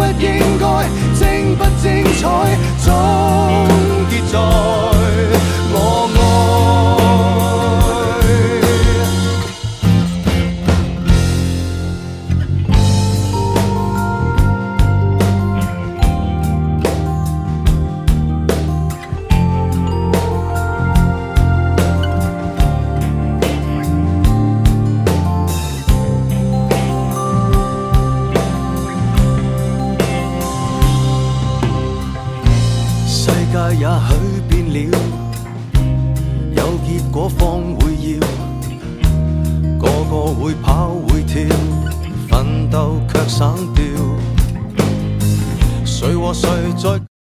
應該，精不精彩，終結在我愛。也許變了，有結果方會要，個個會跑會跳，奮鬥卻省掉，誰和誰在